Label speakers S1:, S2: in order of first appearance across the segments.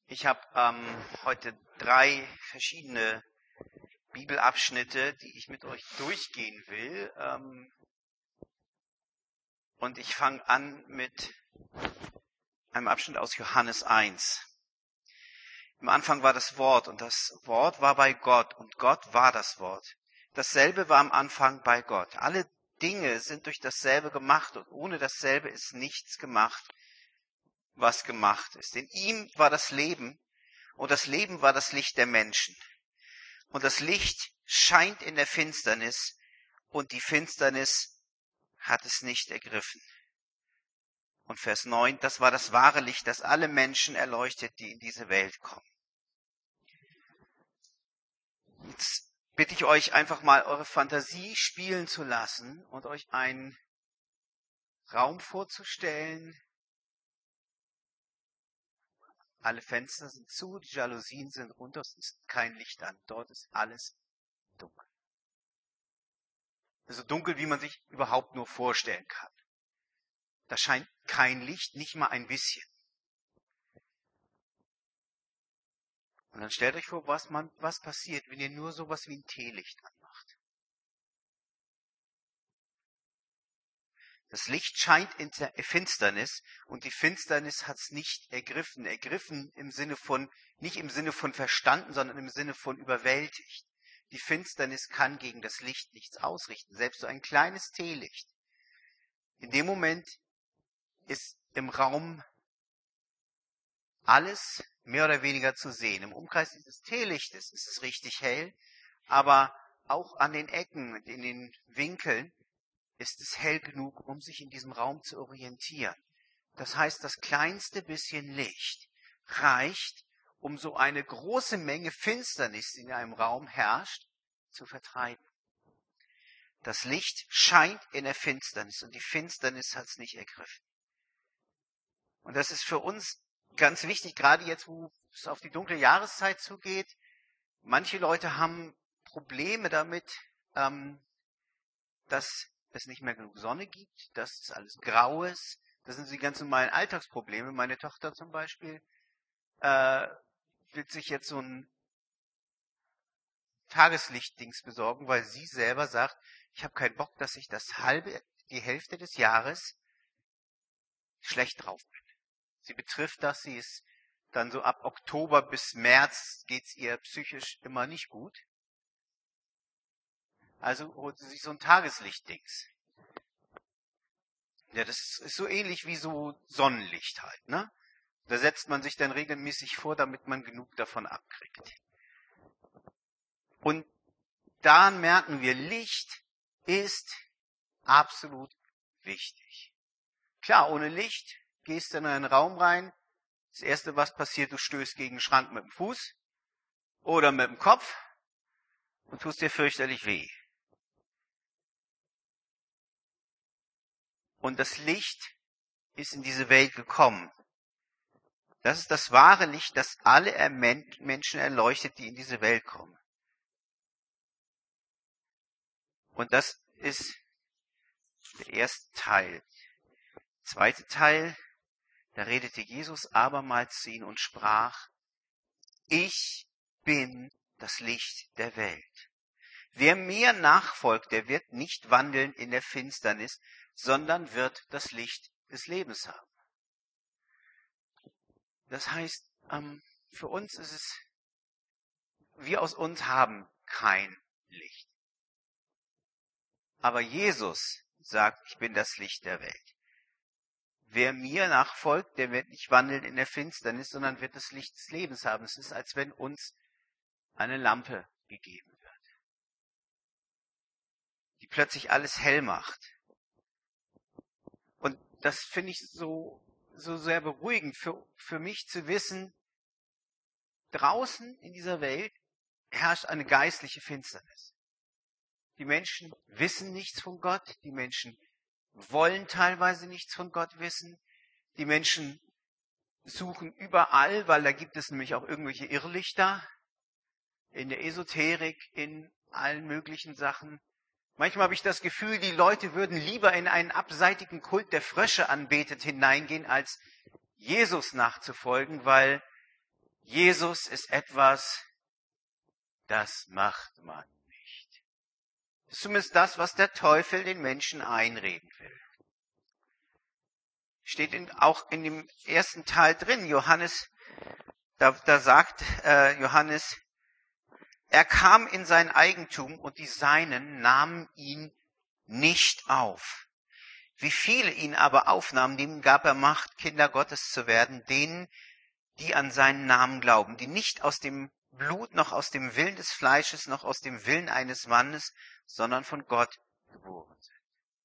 S1: Ich habe heute 3 verschiedene Bibelabschnitte, die ich mit euch durchgehen will. Und ich fange an mit einem Abschnitt aus Johannes 1. Im Anfang war das Wort und das Wort war bei Gott und Gott war das Wort. Dasselbe war am Anfang bei Gott. Alle Dinge sind durch dasselbe gemacht und ohne dasselbe ist nichts gemacht, was gemacht ist. In ihm war das Leben und das Leben war das Licht der Menschen. Und das Licht scheint in der Finsternis und die Finsternis hat es nicht ergriffen. Und Vers 9, das war das wahre Licht, das alle Menschen erleuchtet, die in diese Welt kommen. Jetzt bitte ich euch einfach mal, eure Fantasie spielen zu lassen und euch einen Raum vorzustellen. Alle Fenster sind zu, die Jalousien sind runter, es ist kein Licht an. Dort ist alles dunkel. So dunkel, wie man sich überhaupt nur vorstellen kann. Da scheint kein Licht, nicht mal ein bisschen. Und dann stellt euch vor, was passiert, wenn ihr nur sowas wie ein Teelicht anmacht. Das Licht scheint in der Finsternis und die Finsternis hat es nicht ergriffen. Ergriffen im Sinne von, nicht im Sinne von verstanden, sondern im Sinne von überwältigt. Die Finsternis kann gegen das Licht nichts ausrichten, selbst so ein kleines Teelicht. In dem Moment ist im Raum alles mehr oder weniger zu sehen. Im Umkreis dieses Teelichtes ist es richtig hell, aber auch an den Ecken und in den Winkeln ist es hell genug, um sich in diesem Raum zu orientieren. Das heißt, das kleinste bisschen Licht reicht, um so eine große Menge Finsternis, die in einem Raum herrscht, zu vertreiben. Das Licht scheint in der Finsternis und die Finsternis hat es nicht ergriffen. Und das ist für uns ganz wichtig, gerade jetzt, wo es auf die dunkle Jahreszeit zugeht. Manche Leute haben Probleme damit, dass es nicht mehr genug Sonne gibt, dass es alles grau ist. Das sind die ganz normalen Alltagsprobleme. Meine Tochter zum Beispiel will sich jetzt so ein Tageslichtdings besorgen, weil sie selber sagt, ich habe keinen Bock, dass ich die Hälfte des Jahres schlecht drauf bin. Sie betrifft das, sie ist dann so ab Oktober bis März geht's ihr psychisch immer nicht gut. Also holt sie sich so ein Tageslichtdings. Ja, das ist so ähnlich wie so Sonnenlicht halt, ne? Da setzt man sich dann regelmäßig vor, damit man genug davon abkriegt. Und daran merken wir, Licht ist absolut wichtig. Klar, ohne Licht gehst du in einen Raum rein. Das Erste, was passiert, du stößt gegen den Schrank mit dem Fuß oder mit dem Kopf und tust dir fürchterlich weh. Und das Licht ist in diese Welt gekommen. Das ist das wahre Licht, das alle Menschen erleuchtet, die in diese Welt kommen. Und das ist der erste Teil. Der zweite Teil, da redete Jesus abermals zu ihnen und sprach, ich bin das Licht der Welt. Wer mir nachfolgt, der wird nicht wandeln in der Finsternis, sondern wird das Licht des Lebens haben. Das heißt, für uns ist es, wir aus uns haben kein Licht. Aber Jesus sagt, ich bin das Licht der Welt. Wer mir nachfolgt, der wird nicht wandeln in der Finsternis, sondern wird das Licht des Lebens haben. Es ist, als wenn uns eine Lampe gegeben wird, die plötzlich alles hell macht. Und das finde ich so sehr beruhigend für mich zu wissen, draußen in dieser Welt herrscht eine geistliche Finsternis. Die Menschen wissen nichts von Gott, die Menschen wollen teilweise nichts von Gott wissen, die Menschen suchen überall, weil da gibt es nämlich auch irgendwelche Irrlichter, in der Esoterik, in allen möglichen Sachen. Manchmal habe ich das Gefühl, die Leute würden lieber in einen abseitigen Kult der Frösche anbetet hineingehen, als Jesus nachzufolgen, weil Jesus ist etwas, das macht man nicht. Das ist zumindest das, was der Teufel den Menschen einreden will. Steht auch in dem ersten Teil drin, Johannes, da sagt Johannes, er kam in sein Eigentum und die Seinen nahmen ihn nicht auf. Wie viele ihn aber aufnahmen, dem gab er Macht, Kinder Gottes zu werden, denen, die an seinen Namen glauben, die nicht aus dem Blut, noch aus dem Willen des Fleisches, noch aus dem Willen eines Mannes, sondern von Gott geboren sind.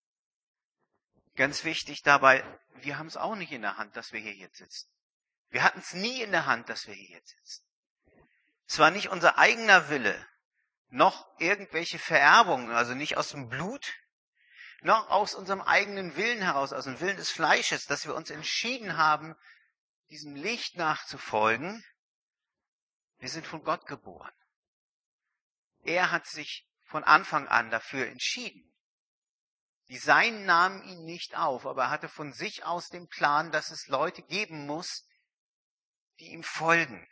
S1: Ganz wichtig dabei, wir haben es auch nicht in der Hand, dass wir hier jetzt sitzen. Wir hatten es nie in der Hand, dass wir hier jetzt sitzen. Es war nicht unser eigener Wille, noch irgendwelche Vererbungen, also nicht aus dem Blut, noch aus unserem eigenen Willen heraus, aus dem Willen des Fleisches, dass wir uns entschieden haben, diesem Licht nachzufolgen. Wir sind von Gott geboren. Er hat sich von Anfang an dafür entschieden. Die Seinen nahmen ihn nicht auf, aber er hatte von sich aus den Plan, dass es Leute geben muss, die ihm folgen.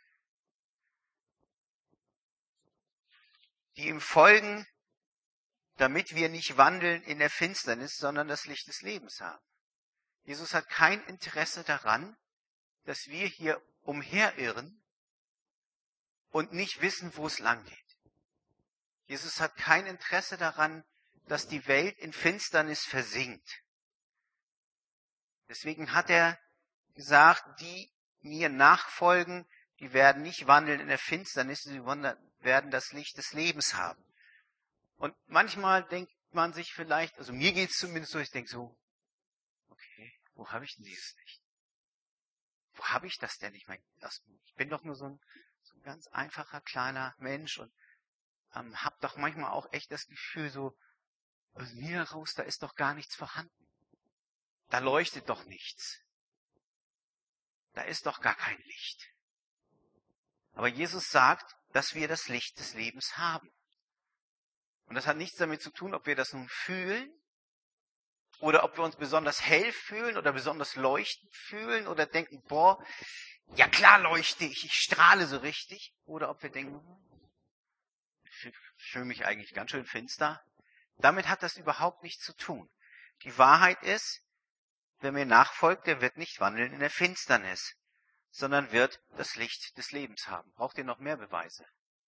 S1: Die ihm folgen, damit wir nicht wandeln in der Finsternis, sondern das Licht des Lebens haben. Jesus hat kein Interesse daran, dass wir hier umherirren und nicht wissen, wo es lang geht. Jesus hat kein Interesse daran, dass die Welt in Finsternis versinkt. Deswegen hat er gesagt, die mir nachfolgen, die werden nicht wandeln in der Finsternis, sie werden das Licht des Lebens haben. Und manchmal denkt man sich vielleicht, also mir geht es zumindest so, ich denke so, okay, wo habe ich denn dieses Licht? Wo habe ich das denn? Ich meine, ich bin doch nur so ein ganz einfacher kleiner Mensch und habe doch manchmal auch echt das Gefühl, so aus mir heraus, da ist doch gar nichts vorhanden. Da leuchtet doch nichts. Da ist doch gar kein Licht. Aber Jesus sagt, dass wir das Licht des Lebens haben. Und das hat nichts damit zu tun, ob wir das nun fühlen oder ob wir uns besonders hell fühlen oder besonders leuchtend fühlen oder denken, boah, ja klar leuchte ich strahle so richtig. Oder ob wir denken, ich fühle mich eigentlich ganz schön finster. Damit hat das überhaupt nichts zu tun. Die Wahrheit ist, wer mir nachfolgt, der wird nicht wandeln in der Finsternis, sondern wird das Licht des Lebens haben. Braucht ihr noch mehr Beweise?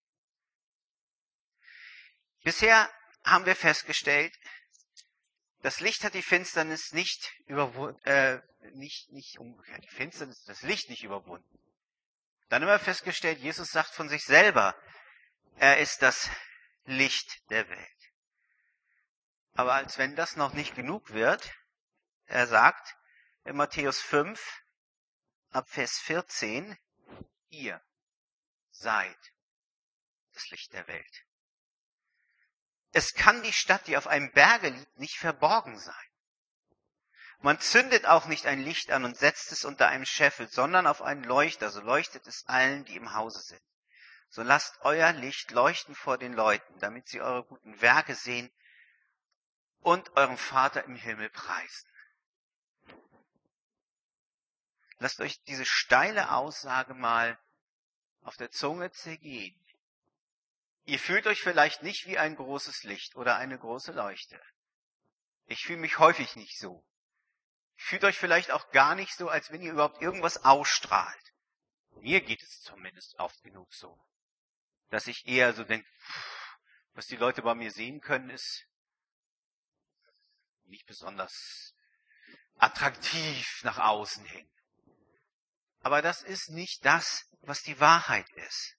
S1: Bisher haben wir festgestellt, das Licht hat die Finsternis nicht überwunden, nicht umgekehrt. Die Finsternis hat das Licht nicht überwunden. Dann haben wir festgestellt, Jesus sagt von sich selber, er ist das Licht der Welt. Aber als wenn das noch nicht genug wird, er sagt in Matthäus 5, ab Vers 14, ihr seid das Licht der Welt. Es kann die Stadt, die auf einem Berge liegt, nicht verborgen sein. Man zündet auch nicht ein Licht an und setzt es unter einem Scheffel, sondern auf einen Leuchter, so leuchtet es allen, die im Hause sind. So lasst euer Licht leuchten vor den Leuten, damit sie eure guten Werke sehen und euren Vater im Himmel preisen. Lasst euch diese steile Aussage mal auf der Zunge zergehen. Ihr fühlt euch vielleicht nicht wie ein großes Licht oder eine große Leuchte. Ich fühle mich häufig nicht so. Ihr fühlt euch vielleicht auch gar nicht so, als wenn ihr überhaupt irgendwas ausstrahlt. Mir geht es zumindest oft genug so, dass ich eher so denke, was die Leute bei mir sehen können, ist nicht besonders attraktiv nach außen hin. Aber das ist nicht das, was die Wahrheit ist.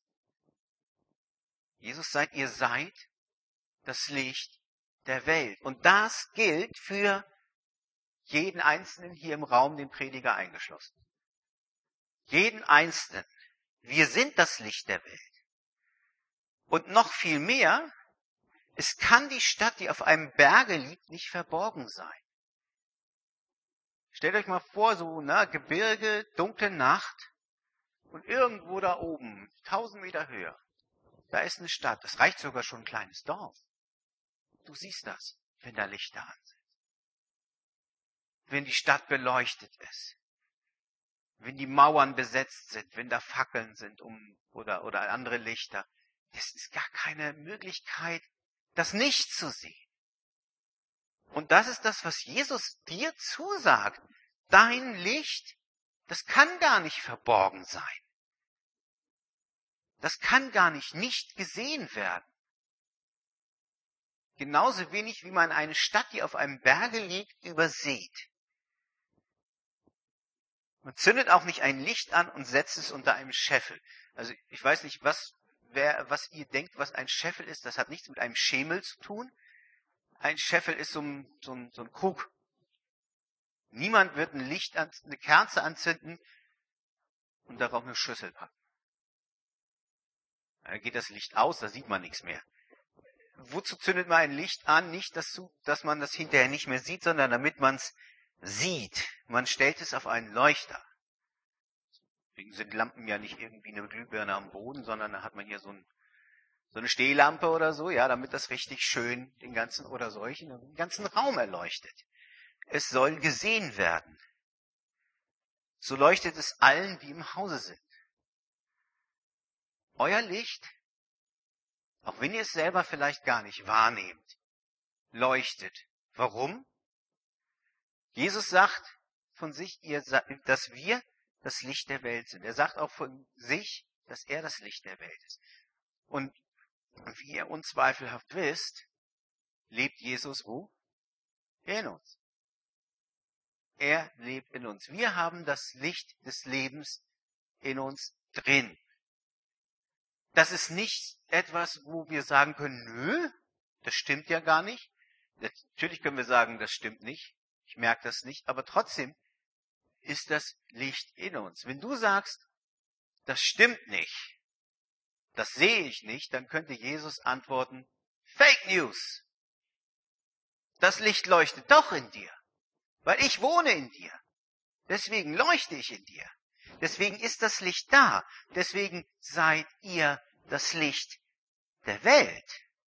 S1: Jesus sagt, ihr seid das Licht der Welt. Und das gilt für jeden Einzelnen hier im Raum, den Prediger eingeschlossen. Jeden Einzelnen. Wir sind das Licht der Welt. Und noch viel mehr, es kann die Stadt, die auf einem Berge liegt, nicht verborgen sein. Stellt euch mal vor, so Gebirge, dunkle Nacht und irgendwo da oben, 1000 Meter höher, da ist eine Stadt. Das reicht sogar schon ein kleines Dorf. Du siehst das, wenn da Lichter an sind. Wenn die Stadt beleuchtet ist. wenn die Mauern besetzt sind, wenn da Fackeln sind oder andere Lichter. Es ist gar keine Möglichkeit, das nicht zu sehen. Und das ist das, was Jesus dir zusagt. Dein Licht, das kann gar nicht verborgen sein. Das kann gar nicht gesehen werden. Genauso wenig, wie man eine Stadt, die auf einem Berge liegt, übersieht. Man zündet auch nicht ein Licht an und setzt es unter einem Scheffel. Also ich weiß nicht, was ihr denkt, was ein Scheffel ist. Das hat nichts mit einem Schemel zu tun. Ein Scheffel ist so ein Krug. Niemand wird eine Kerze anzünden und darauf eine Schüssel packen. Da geht das Licht aus, da sieht man nichts mehr. Wozu zündet man ein Licht an? Nicht, dass man das hinterher nicht mehr sieht, sondern damit man es sieht. Man stellt es auf einen Leuchter. Deswegen sind Lampen ja nicht irgendwie eine Glühbirne am Boden, sondern da hat man hier so eine Stehlampe oder so, ja, damit das richtig schön den ganzen Raum erleuchtet. Es soll gesehen werden. So leuchtet es allen, die im Hause sind. Euer Licht, auch wenn ihr es selber vielleicht gar nicht wahrnehmt, leuchtet. Warum? Jesus sagt von sich, dass wir das Licht der Welt sind. Er sagt auch von sich, dass er das Licht der Welt ist. Und wie ihr unzweifelhaft wisst, lebt Jesus wo? In uns. Er lebt in uns. Wir haben das Licht des Lebens in uns drin. Das ist nicht etwas, wo wir sagen können, nö, das stimmt ja gar nicht. Natürlich können wir sagen, das stimmt nicht. Ich merke das nicht. Aber trotzdem ist das Licht in uns. Wenn du sagst, das stimmt nicht, das sehe ich nicht, dann könnte Jesus antworten, Fake News. Das Licht leuchtet doch in dir, weil ich wohne in dir. Deswegen leuchte ich in dir. Deswegen ist das Licht da. Deswegen seid ihr das Licht der Welt.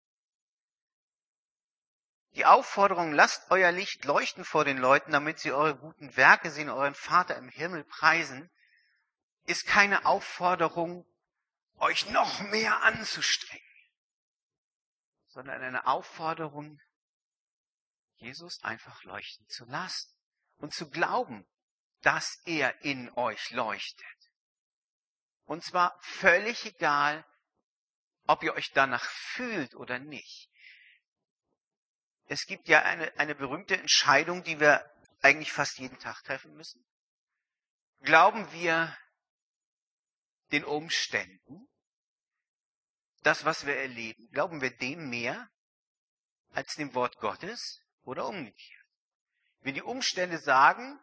S1: Die Aufforderung, lasst euer Licht leuchten vor den Leuten, damit sie eure guten Werke sehen, euren Vater im Himmel preisen, ist keine Aufforderung, euch noch mehr anzustrengen, sondern eine Aufforderung, Jesus einfach leuchten zu lassen und zu glauben, dass er in euch leuchtet. Und zwar völlig egal, ob ihr euch danach fühlt oder nicht. Es gibt ja eine berühmte Entscheidung, die wir eigentlich fast jeden Tag treffen müssen. Glauben wir den Umständen, das, was wir erleben, glauben wir dem mehr als dem Wort Gottes oder umgekehrt? Wenn die Umstände sagen,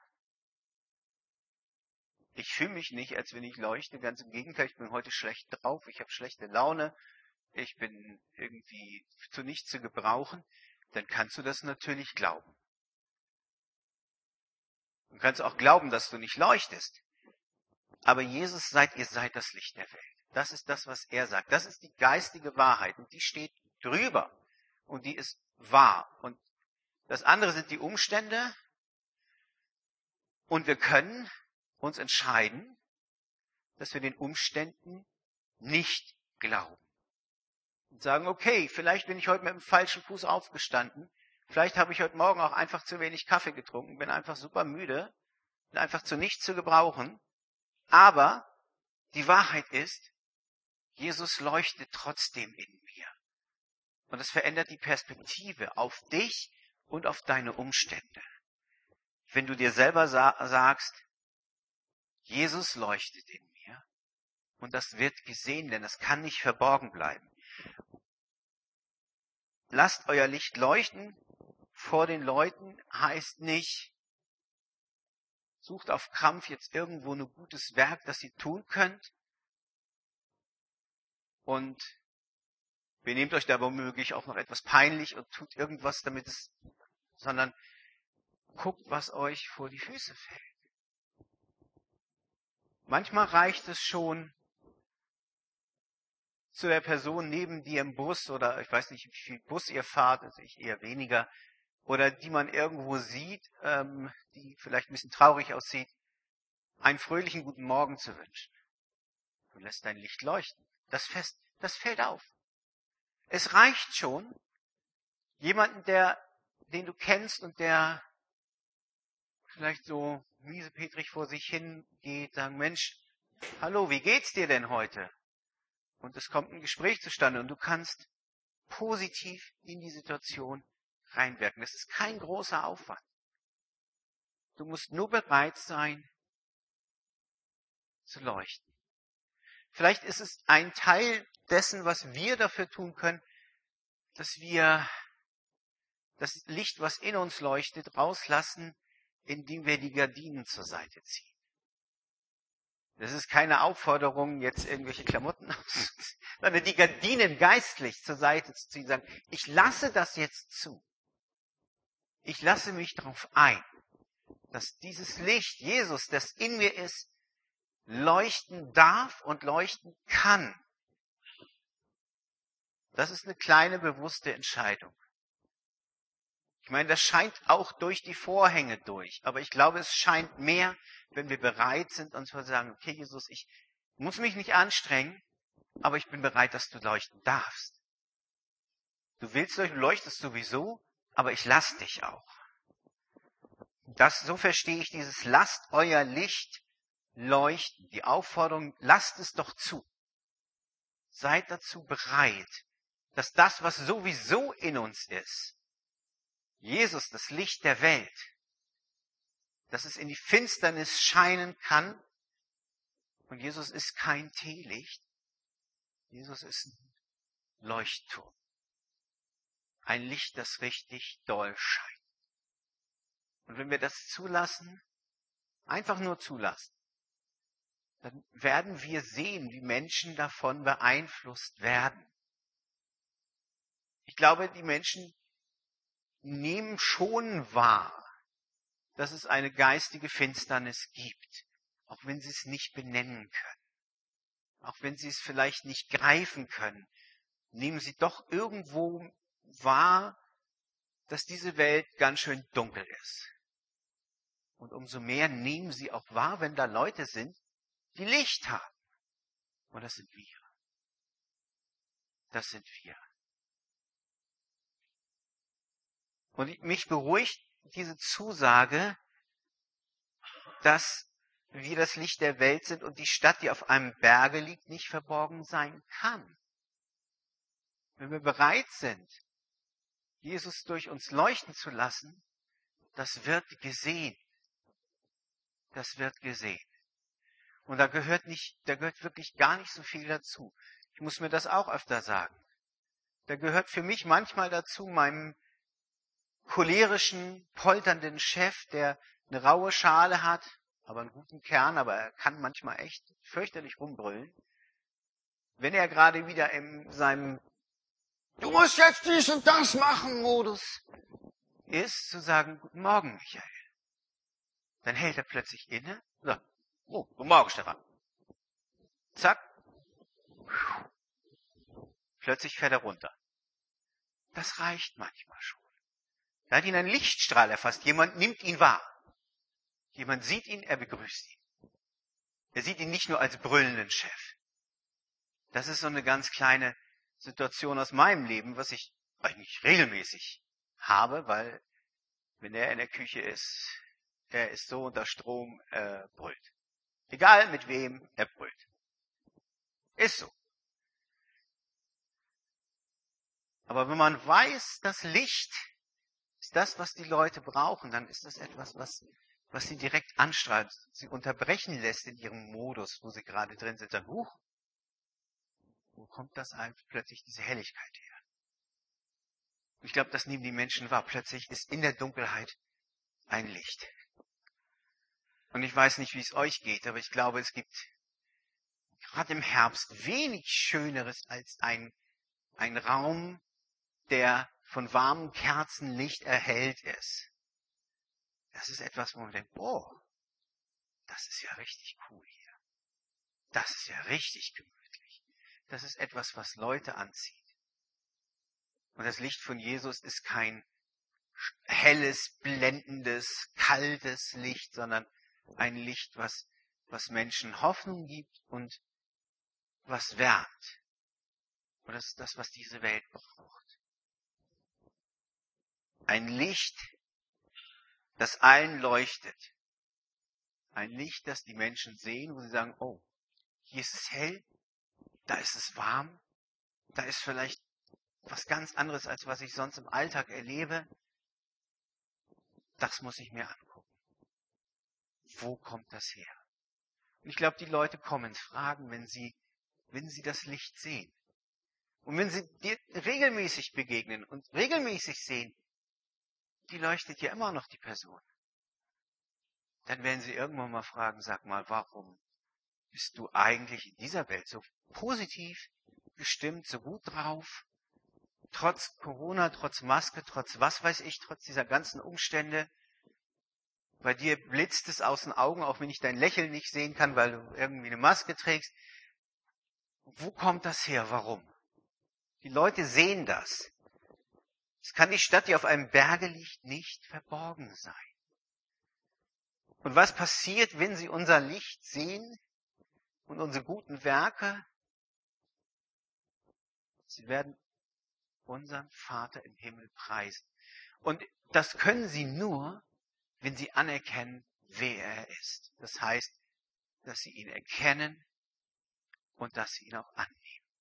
S1: ich fühle mich nicht, als wenn ich leuchte, ganz im Gegenteil, ich bin heute schlecht drauf, ich habe schlechte Laune, ich bin irgendwie zu nichts zu gebrauchen, dann kannst du das natürlich glauben. Du kannst auch glauben, dass du nicht leuchtest. Aber Jesus sagt, ihr seid das Licht der Welt. Das ist das, was er sagt. Das ist die geistige Wahrheit und die steht drüber und die ist wahr. Und das andere sind die Umstände und wir können uns entscheiden, dass wir den Umständen nicht glauben. Und sagen, okay, vielleicht bin ich heute mit dem falschen Fuß aufgestanden, vielleicht habe ich heute Morgen auch einfach zu wenig Kaffee getrunken, bin einfach super müde, bin einfach zu nichts zu gebrauchen, aber die Wahrheit ist, Jesus leuchtet trotzdem in mir. Und es verändert die Perspektive auf dich und auf deine Umstände. Wenn du dir selber sagst, Jesus leuchtet in mir und das wird gesehen, denn das kann nicht verborgen bleiben. Lasst euer Licht leuchten vor den Leuten heißt nicht, sucht auf Krampf jetzt irgendwo ein gutes Werk, das ihr tun könnt und benehmt euch da womöglich auch noch etwas peinlich und tut irgendwas damit sondern guckt, was euch vor die Füße fällt. Manchmal reicht es schon, zu der Person neben dir im Bus oder ich weiß nicht, wie viel Bus ihr fahrt, also ich eher weniger, oder die man irgendwo sieht, die vielleicht ein bisschen traurig aussieht, einen fröhlichen guten Morgen zu wünschen. Du lässt dein Licht leuchten. Das fällt auf. Es reicht schon, jemanden, den du kennst und der vielleicht so miesepetrig vor sich hingeht, sagen, Mensch, hallo, wie geht's dir denn heute? Und es kommt ein Gespräch zustande und du kannst positiv in die Situation reinwirken. Das ist kein großer Aufwand. Du musst nur bereit sein, zu leuchten. Vielleicht ist es ein Teil dessen, was wir dafür tun können, dass wir das Licht, was in uns leuchtet, rauslassen, indem wir die Gardinen zur Seite ziehen. Das ist keine Aufforderung, jetzt irgendwelche Klamotten auszuziehen, sondern die Gardinen geistlich zur Seite zu ziehen, sagen, ich lasse das jetzt zu. Ich lasse mich darauf ein, dass dieses Licht, Jesus, das in mir ist, leuchten darf und leuchten kann. Das ist eine kleine bewusste Entscheidung. Ich meine, das scheint auch durch die Vorhänge durch. Aber ich glaube, es scheint mehr, wenn wir bereit sind, uns zu sagen, okay, Jesus, ich muss mich nicht anstrengen, aber ich bin bereit, dass du leuchten darfst. Du willst leuchten, du leuchtest sowieso, aber ich lass dich auch. So verstehe ich dieses, lasst euer Licht leuchten. Die Aufforderung, lasst es doch zu. Seid dazu bereit, dass das, was sowieso in uns ist, Jesus, das Licht der Welt, dass es in die Finsternis scheinen kann. Und Jesus ist kein Teelicht. Jesus ist ein Leuchtturm. Ein Licht, das richtig doll scheint. Und wenn wir das zulassen, einfach nur zulassen, dann werden wir sehen, wie Menschen davon beeinflusst werden. Ich glaube, die Menschen nehmen schon wahr, dass es eine geistige Finsternis gibt, auch wenn sie es nicht benennen können. Auch wenn sie es vielleicht nicht greifen können, nehmen sie doch irgendwo wahr, dass diese Welt ganz schön dunkel ist. Und umso mehr nehmen sie auch wahr, wenn da Leute sind, die Licht haben. Und das sind wir. Das sind wir. Und mich beruhigt diese Zusage, dass wir das Licht der Welt sind und die Stadt, die auf einem Berge liegt, nicht verborgen sein kann. Wenn wir bereit sind, Jesus durch uns leuchten zu lassen, das wird gesehen. Das wird gesehen. Und da gehört wirklich gar nicht so viel dazu. Ich muss mir das auch öfter sagen. Da gehört für mich manchmal dazu, meinem cholerischen, polternden Chef, der eine raue Schale hat, aber einen guten Kern, aber er kann manchmal echt fürchterlich rumbrüllen. Wenn er gerade wieder in seinem Du musst jetzt dies und das machen Modus ist, zu sagen, guten Morgen, Michael. Dann hält er plötzlich inne. So, guten Morgen, Stefan. Zack. Plötzlich fährt er runter. Das reicht manchmal schon. Da hat ihn ein Lichtstrahl erfasst. Jemand nimmt ihn wahr. Jemand sieht ihn, er begrüßt ihn. Er sieht ihn nicht nur als brüllenden Chef. Das ist so eine ganz kleine Situation aus meinem Leben, was ich eigentlich regelmäßig habe, weil wenn er in der Küche ist, er ist so unter Strom, er brüllt. Egal mit wem, er brüllt. Ist so. Aber wenn man weiß, das Licht ist das, was die Leute brauchen, dann ist das etwas, was sie direkt anstrahlt, sie unterbrechen lässt in ihrem Modus, wo sie gerade drin sind. Dann, wo kommt das eigentlich plötzlich diese Helligkeit her? Ich glaube, das nehmen die Menschen wahr. Plötzlich ist in der Dunkelheit ein Licht. Und ich weiß nicht, wie es euch geht, aber ich glaube, es gibt gerade im Herbst wenig Schöneres als ein Raum, der von warmem Kerzenlicht erhellt ist. Das ist etwas, wo man denkt, das ist ja richtig cool hier. Das ist ja richtig gemütlich. Das ist etwas, was Leute anzieht. Und das Licht von Jesus ist kein helles, blendendes, kaltes Licht, sondern ein Licht, was was Menschen Hoffnung gibt und was wärmt. Und das ist das, was diese Welt braucht. Ein Licht, das allen leuchtet. Ein Licht, das die Menschen sehen, wo sie sagen, oh, hier ist es hell, da ist es warm, da ist vielleicht was ganz anderes, als was ich sonst im Alltag erlebe. Das muss ich mir angucken. Wo kommt das her? Und ich glaube, die Leute kommen fragen, wenn sie das Licht sehen. Und wenn sie dir regelmäßig begegnen und regelmäßig sehen, die leuchtet ja immer noch die Person. Dann werden sie irgendwann mal fragen, sag mal, warum bist du eigentlich in dieser Welt so positiv gestimmt, so gut drauf? Trotz Corona, trotz Maske, trotz was weiß ich, trotz dieser ganzen Umstände. Bei dir blitzt es aus den Augen, auch wenn ich dein Lächeln nicht sehen kann, weil du irgendwie eine Maske trägst. Wo kommt das her? Warum? Die Leute sehen das. Es kann die Stadt, die auf einem Berge liegt, nicht verborgen sein. Und was passiert, wenn sie unser Licht sehen und unsere guten Werke? Sie werden unseren Vater im Himmel preisen. Und das können sie nur, wenn sie anerkennen, wer er ist. Das heißt, dass sie ihn erkennen und dass sie ihn auch annehmen.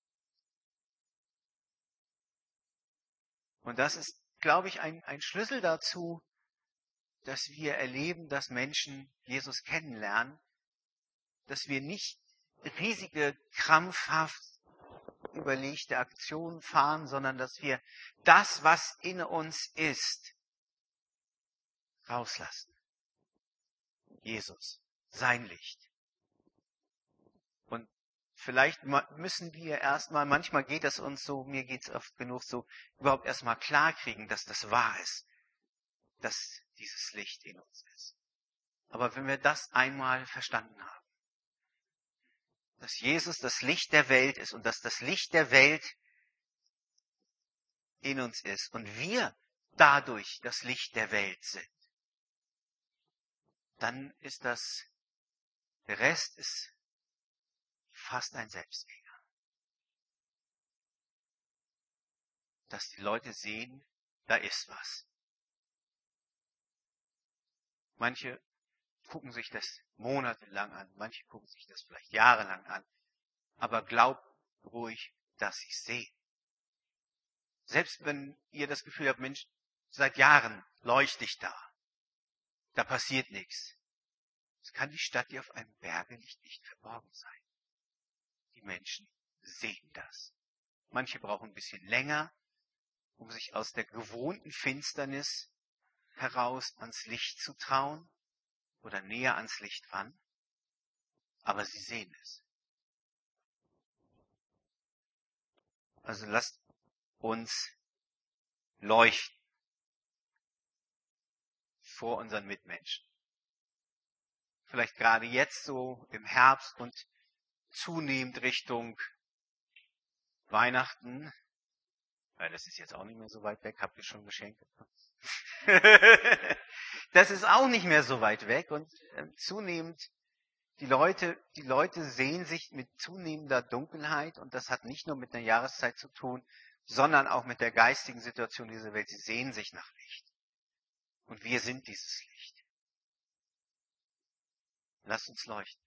S1: Und das ist, glaube ich, ein Schlüssel dazu, dass wir erleben, dass Menschen Jesus kennenlernen, dass wir nicht riesige, krampfhaft überlegte Aktionen fahren, sondern dass wir das, was in uns ist, rauslassen. Jesus, sein Licht. Und vielleicht müssen wir erstmal, manchmal geht es uns so, mir geht es oft genug so, überhaupt erstmal klarkriegen, dass das wahr ist, dass dieses Licht in uns ist. Aber wenn wir das einmal verstanden haben, dass Jesus das Licht der Welt ist und dass das Licht der Welt in uns ist und wir dadurch das Licht der Welt sind, dann ist der Rest ist fast ein Selbstgänger. Dass die Leute sehen, da ist was. Manche gucken sich das monatelang an, manche gucken sich das vielleicht jahrelang an, aber glaubt ruhig, dass sie es sehen. Selbst wenn ihr das Gefühl habt, Mensch, seit Jahren leuchte ich da, da passiert nichts. Es kann die Stadt, die auf einem Berge liegt, nicht verborgen sein. Die Menschen sehen das. Manche brauchen ein bisschen länger, um sich aus der gewohnten Finsternis heraus ans Licht zu trauen oder näher ans Licht ran, aber sie sehen es. Also lasst uns leuchten vor unseren Mitmenschen. Vielleicht gerade jetzt so im Herbst und zunehmend Richtung Weihnachten, weil das ist jetzt auch nicht mehr so weit weg, habt ihr schon Geschenke? Das ist auch nicht mehr so weit weg und zunehmend die Leute sehen sich mit zunehmender Dunkelheit und das hat nicht nur mit einer Jahreszeit zu tun, sondern auch mit der geistigen Situation dieser Welt. Sie sehen sich nach Licht. Und wir sind dieses Licht. Lasst uns leuchten.